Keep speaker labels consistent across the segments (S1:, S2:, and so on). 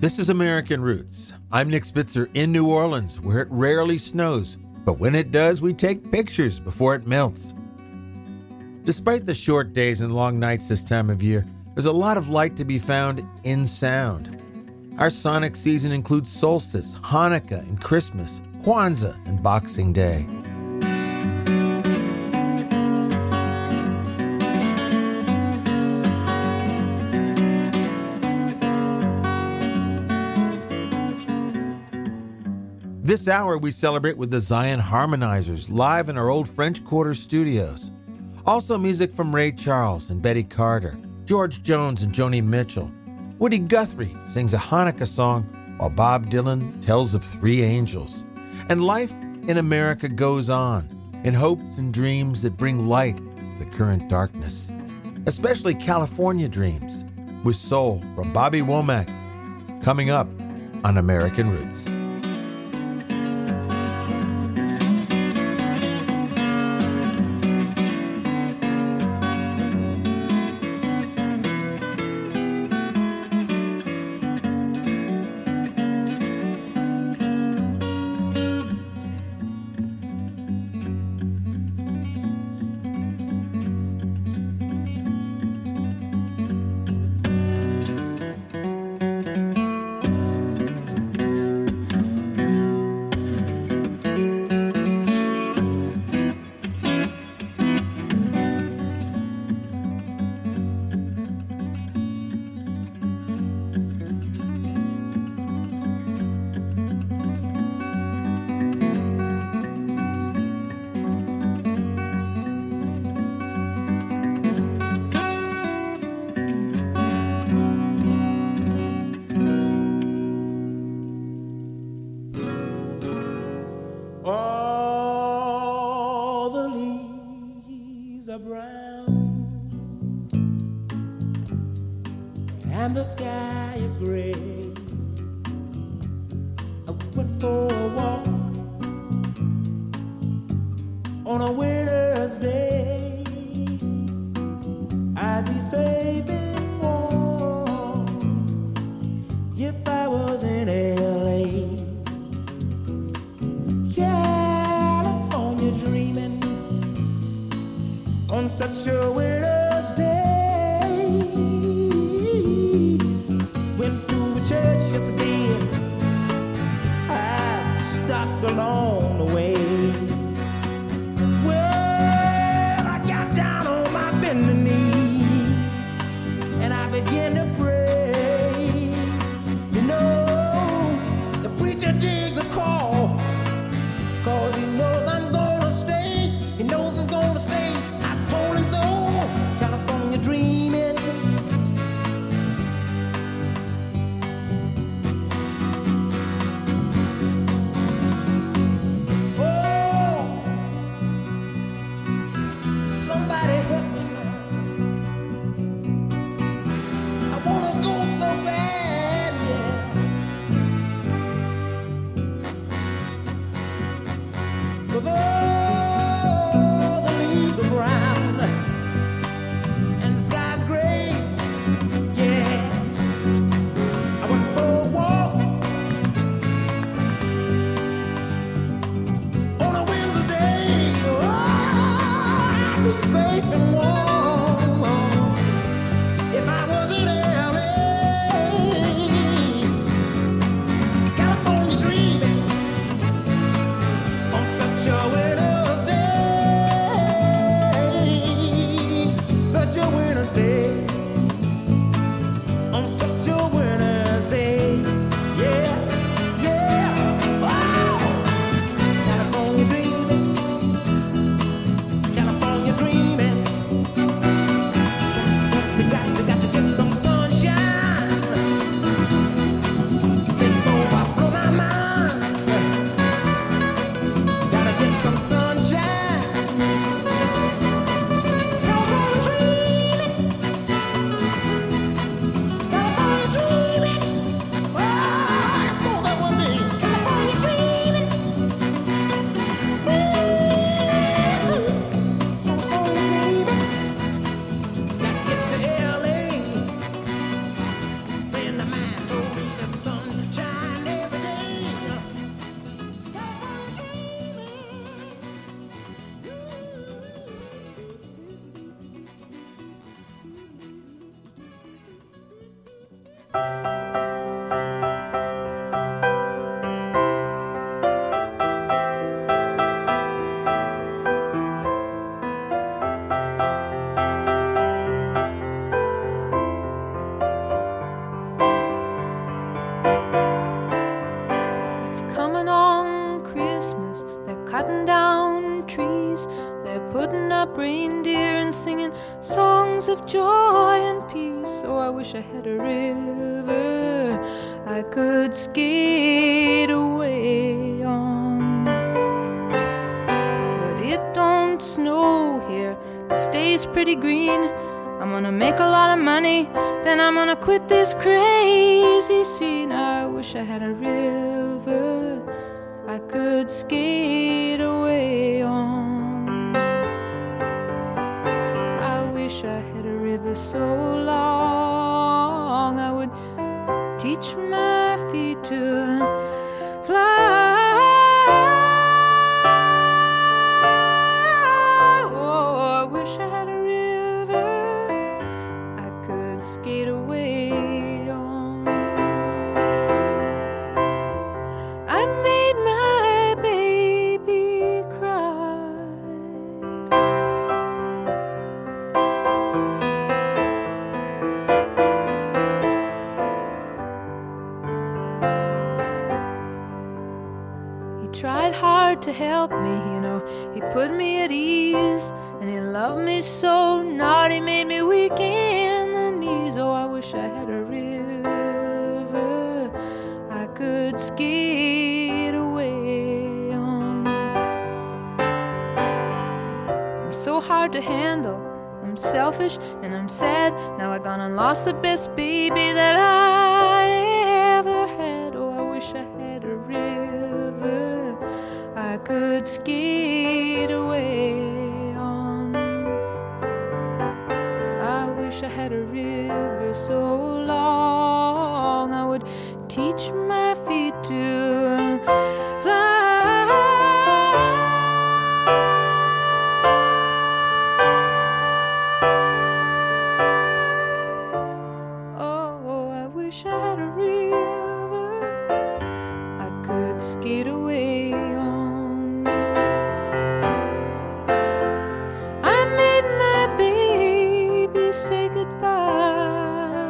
S1: This is American Roots. I'm Nick Spitzer in New Orleans, where it rarely snows, but when it does, we take pictures before it melts. Despite the short days and long nights this time of year, there's a lot of light to be found in sound. Our sonic season includes solstice, Hanukkah, and Christmas, Kwanzaa, and Boxing Day. This hour, we celebrate with the Zion Harmonizers live in our old French Quarter studios. Also music from Ray Charles and Betty Carter, George Jones and Joni Mitchell. Woody Guthrie sings a Hanukkah song, while Bob Dylan tells of three angels. And life in America goes on, in hopes and dreams that bring light to the current darkness. Especially California dreams, with soul from Bobby Womack, coming up on American Roots.
S2: And the sky is gray. I went for a walk on a winter's day. I'd be safe and warm if I was in LA. California dreaming on such a winter's day. Church yesterday, I stopped along the way. Well, I got down on my bending knees and I began to pray. You know, the preacher digs a call, 'cause he knows I'm gonna stay. He knows I'm gonna stay. I told him so.
S3: cutting down trees. They're putting up reindeer and singing songs of joy and peace. Oh, I wish I had a river I could skate away on. But it don't snow here, it stays pretty green. I'm gonna make a lot of money, then I'm gonna quit this crazy scene. I wish I had a river I could skate away on. I wish I had a river so long I would teach my feet to fly. Oh, I wish I had a river I could skate away on. I made my baby cry. He tried hard to help me, you know. He put me at ease, and he loved me so. Not he made me weak in the knees. Oh, I wish I had a river I could skate away on. I'm so hard to handle, I'm selfish and I'm sad. Now I gone and lost the best baby that I ever had. Oh, I wish I had a river I could skate away on. I wish I had a river so long I would teach my feet to fly. Oh, I wish I had a river I could skate away on. I made my baby say goodbye.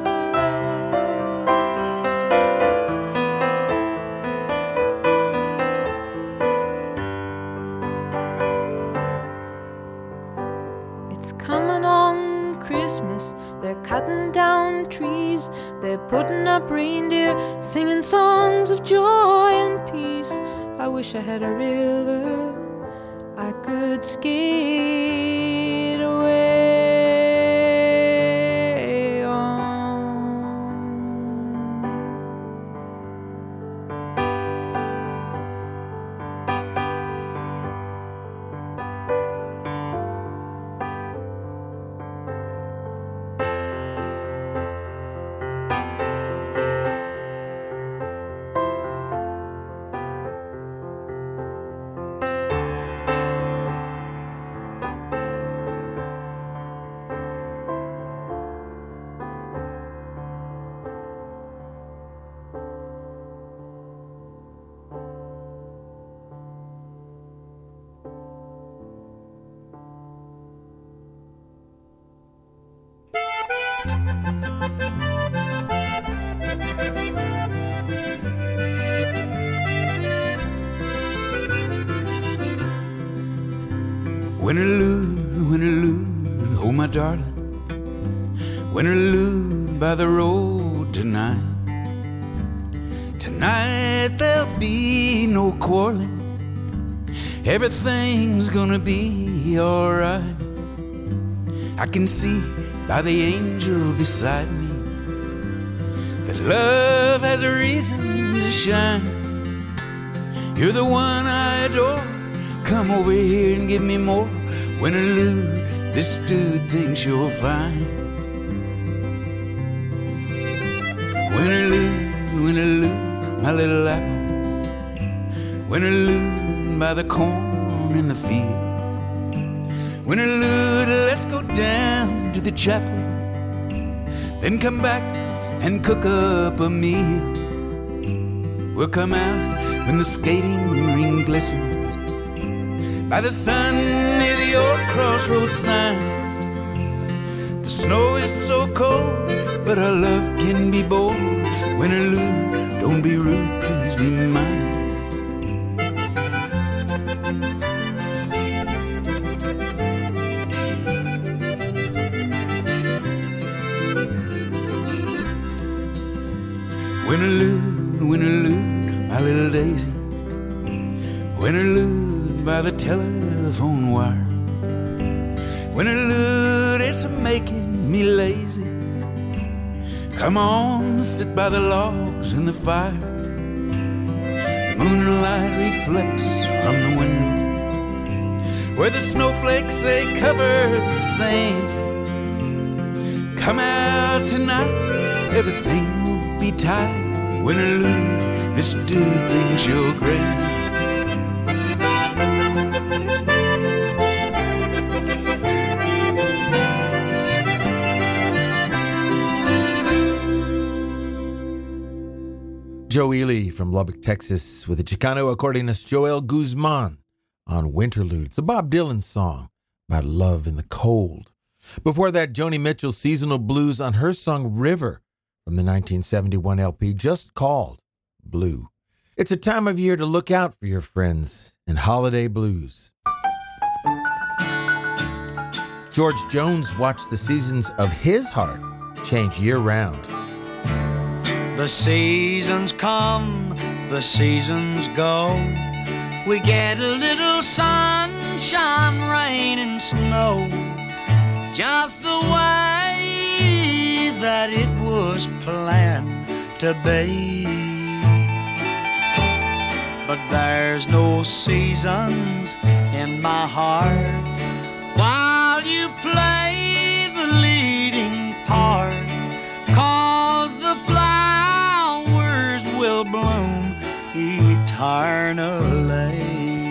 S3: It's coming on Christmas, they're cutting down trees, they're putting up reindeer, singing songs of joy and peace. I wish I had a river I could skate away on.
S4: Winterlude, oh my darling, Winterlude by the road tonight. Tonight there'll be no quarreling, everything's gonna be alright. I can see by the angel beside me that love has a reason to shine. You're the one I adore, come over here and give me more. Winterlude, this dude thinks you're fine. Winterlude, Winterlude, my little apple, Winterlude by the corn in the field. Winterlude, let's go down to the chapel, then come back and cook up a meal. We'll come out when the skating ring glistens by the sun near the old crossroads sign. The snow is so cold, but our love can be bold. Win or lose, don't be rude, please be mine. Winterlude, my little daisy. Winterlude by the telephone wire. Winterlude, it's a-making me lazy. Come on, sit by the logs in the fire. Moonlight reflects from the window where the snowflakes, they cover the sand. Come out tonight, everything will be tight. Win or lose, this dude thinks you're great.
S1: Joe Ely from Lubbock, Texas, with the Chicano accordionist Joel Guzman on Winterlude. It's a Bob Dylan song about love in the cold. Before that, Joni Mitchell's Seasonal Blues on her song River from the 1971 LP just called Blue. It's a time of year to look out for your friends in holiday blues. George Jones watched the seasons of his heart change year-round.
S5: The seasons come, the seasons go. We get a little sunshine, rain and snow, just the way that it was planned to be. But there's no seasons in my heart while you play the leading part, 'cause the flowers will bloom eternally.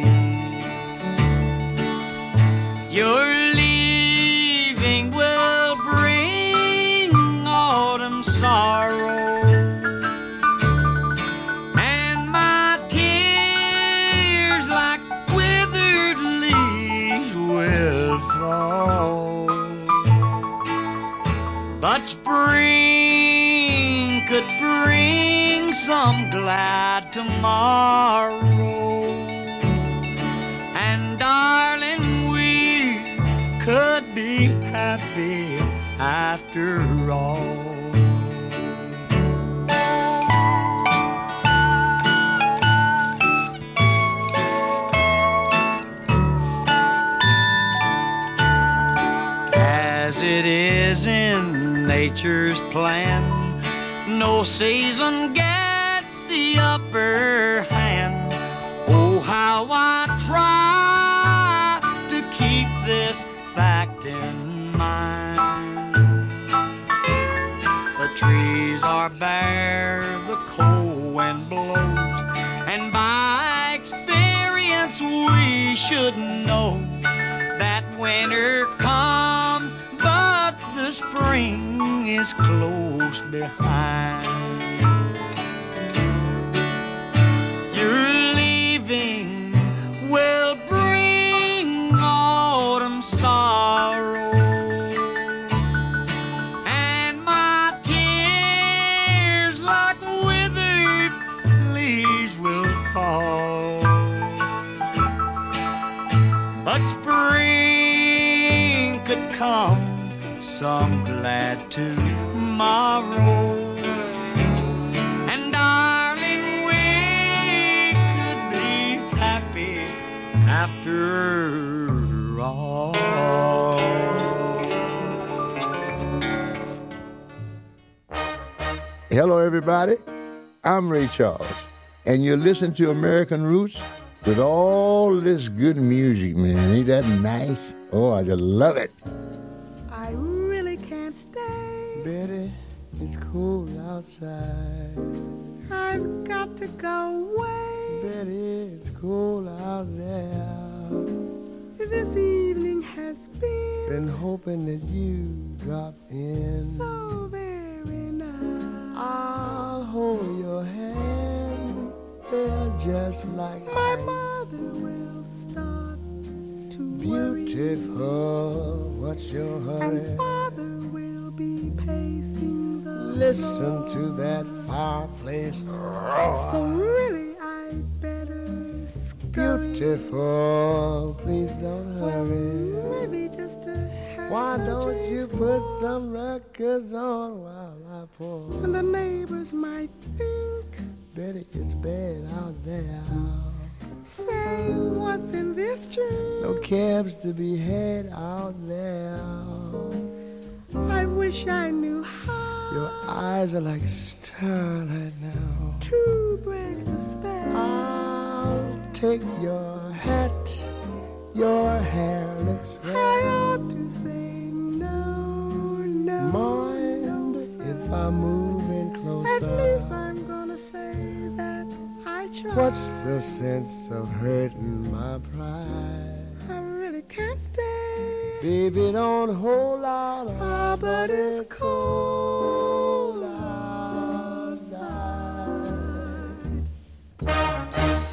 S5: Your leaving will bring autumn sorrow, and my tears like withered leaves will fall. But spring could bring some glad tomorrow, and darling, we could be happy after all. As it is in nature's plan, no season gets the upper hand. Oh, how I try to keep this fact in mind. The trees are bare, the cold wind blows, and by experience we should know that winter comes, but the spring is close behind. Your leaving will bring autumn sorrow, and my tears like withered leaves will fall. But spring could come some glad tomorrow, and darling, we could be happy after all.
S6: Hello, everybody. I'm Ray Charles, and you're listening to American Roots with all this good music, man. Ain't that nice? Oh, I just love it.
S2: I really can't stay.
S7: Betty, it's cold outside.
S2: I've got to go away.
S7: Betty, it's cold out there.
S2: This evening has been
S7: Been hoping that you drop in.
S2: so very nice.
S7: hold your hand, they're just like
S2: My
S7: ice.
S2: mother will start to worry,
S7: Beautiful, what's your hurry?
S2: and father will be pacing the
S7: Listen
S2: floor.
S7: to that fireplace.
S2: So really I'd better scurry.
S7: Beautiful, please don't hurry.
S2: Maybe just a half
S7: Why
S2: a
S7: don't
S2: drink.
S7: you put some records on while I pour?
S2: And the neighbors might think,
S7: Betty, it's bad out there.
S2: say, what's in this drink?
S7: No cabs to be had out there.
S2: I wish I knew how
S7: Your eyes are like starlight now.
S2: to break the spell.
S7: I'll take your hat. Your hair looks
S2: I
S7: red.
S2: ought to say no, no,
S7: Mind
S2: no, sir.
S7: if I move in
S2: At
S7: closer?
S2: least I'm gonna say that I tried.
S7: What's the sense of hurting my pride?
S2: I really can't stay.
S7: Baby, don't hold out.
S2: Ah, but it's cold
S7: outside.
S2: outside.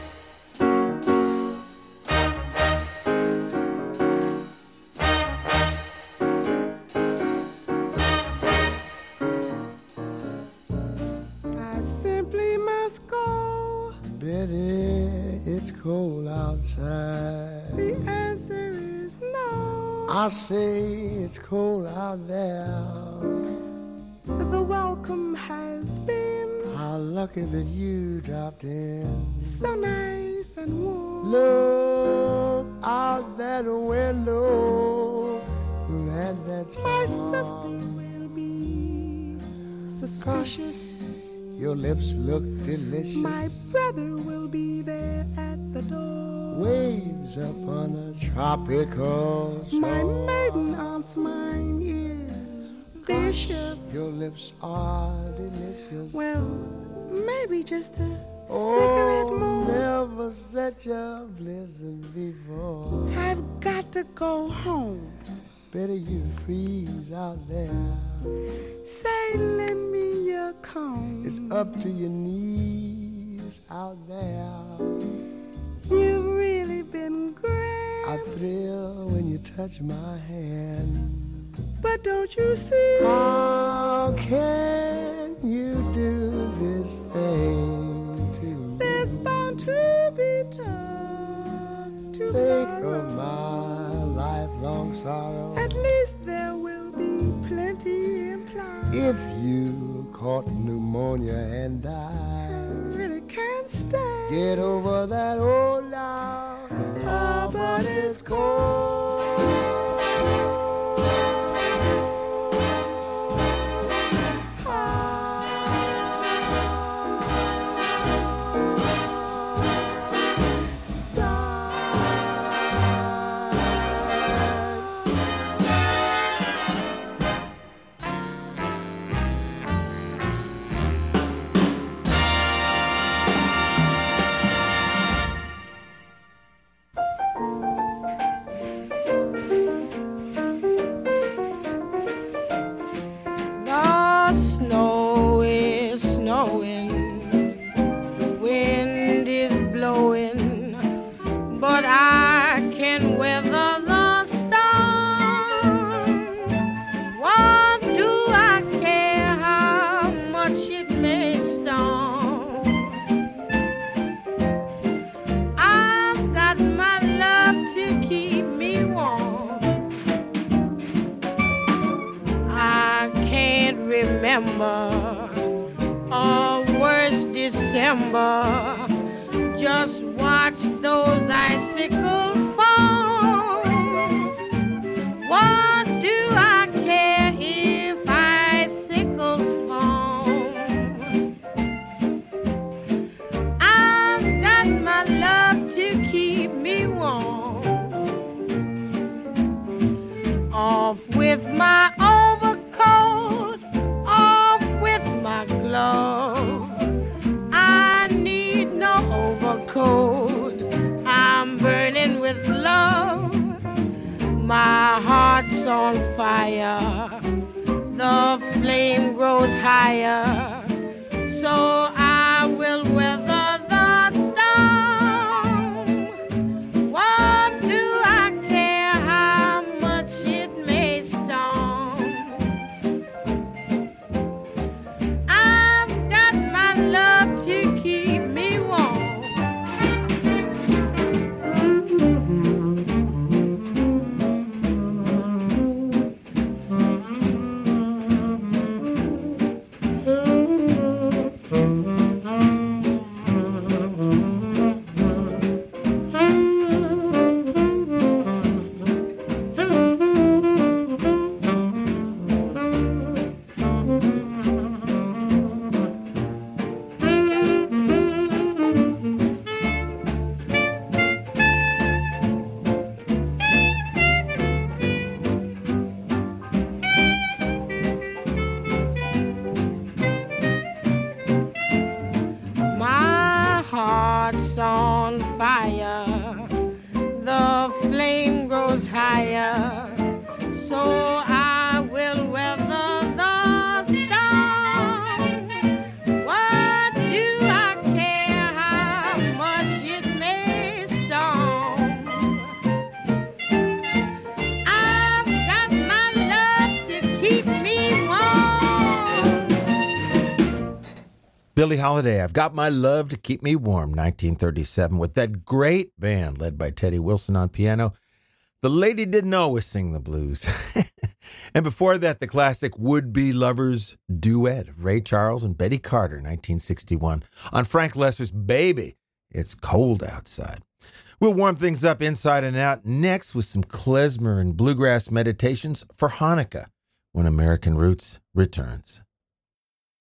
S2: I simply must go.
S7: Betty, it's cold outside.
S2: The answer is no.
S7: I say it's cold out there.
S2: The welcome has been
S7: How lucky that you dropped in.
S2: so nice and warm.
S7: Look out that window. That's
S2: My sister will be suspicious.
S7: Your lips look delicious.
S2: My brother will be there at the door.
S7: Waves up on a tropical shore.
S2: My maiden aunt's mind is vicious.
S7: Your lips are delicious.
S2: Well, maybe just a cigarette more.
S7: Never such a blizzard before.
S2: I've got to go home.
S7: Better you freeze out there.
S2: Say, lend me your comb.
S7: It's up to your knees out there.
S2: You've really been great.
S7: I thrill when you touch my hand.
S2: But don't you see?
S7: How can you do this thing to me?
S2: There's bound to be time to
S7: Think
S2: borrow.
S7: of my lifelong sorrow.
S2: At least there will be plenty implied.
S7: If you caught pneumonia and
S2: I
S7: died,
S2: really can't stay.
S7: get over that old now.
S2: Ah, but it's cold.
S8: The snow is snowing, the wind is blowing, but I can weather the storm. What do I care how much it may storm? I've got my love to keep me warm. I can't remember a worse December. Just watch those icicles fall. What do I care if icicles fall? I've got my love to keep me warm. Off with my overcoat, off with my glove. I need no overcoat. I'm burning with love. My heart's on fire. The flame grows higher. So fire. So I will weather the storm. What do I care how much it may storm? I've got my love to keep me warm.
S1: Billie Holiday, I've Got My Love to Keep Me Warm, 1937, with that great band led by Teddy Wilson on piano. The Lady Didn't Always Sing the Blues. And before that, the classic Would-Be Lovers duet of Ray Charles and Betty Carter, 1961, on Frank Lesser's Baby, It's Cold Outside. We'll warm things up inside and out next with some klezmer and bluegrass meditations for Hanukkah when American Roots returns.